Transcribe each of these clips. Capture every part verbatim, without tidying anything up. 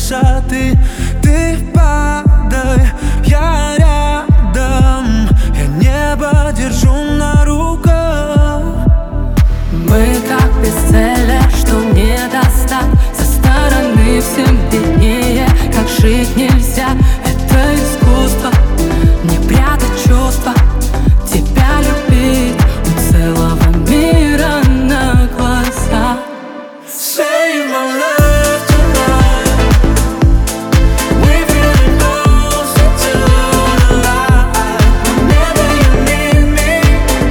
высоты. Ты падай, я рядом, я небо держу на руках. Мы как бестселлер, что не достать. Со стороны всем виднее, как жить нельзя. Это искусство, не прятать чувства. Тебя любить у целого мира на глаза. Save my love tonight. We're feeling closer to the light. Whenever you need me,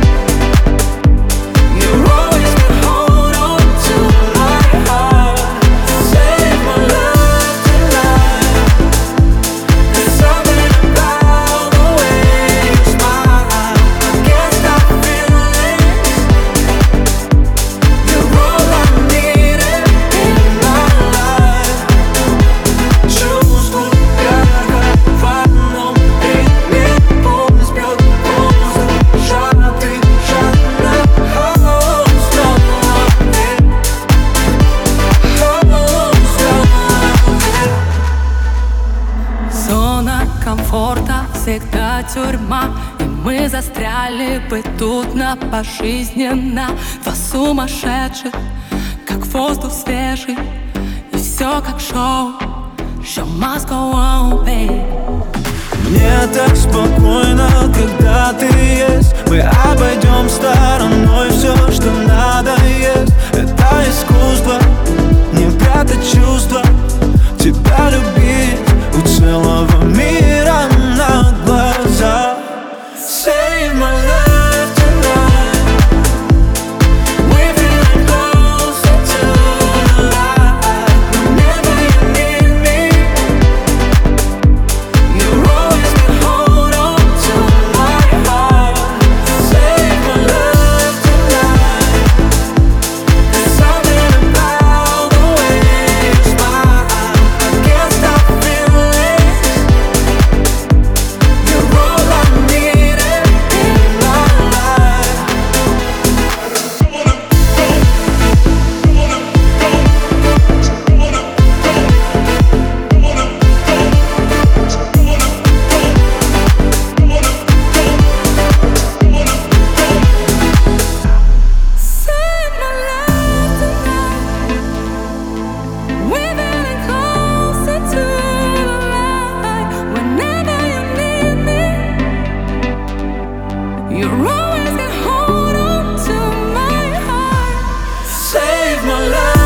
you always can hold on to my heart. Save my love tonight. There's something about the way you smile. I can't stop feelings. You're all I need in my life. Чувствую ярко в одном ритме. Пульс бьет воздух, сжатый, жадно. Oh, slowly. Oh, slowly. Зона комфорта всегда тюрьма, и мы застряли бы тут на пожизненно. Два сумасшедших, как воздух свежий, и все как шоу. Show must go on, babe. Мне так спокойно, когда ты есть. Мы обойдем стороной все, что надоест. Это искусство, не прятать чувства. Тебя любить у целого мира на глаза. Save my love tonight. We're feeling closer to the light. Whenever you need me, you always can hold on to my heart. Save my love tonight. There's something about the way you smile. I can't stop feelings. You're all I need in my life. Save my love tonight. We're feeling closer to the light. Whenever you need me, you always can hold on to my heart. Save my life.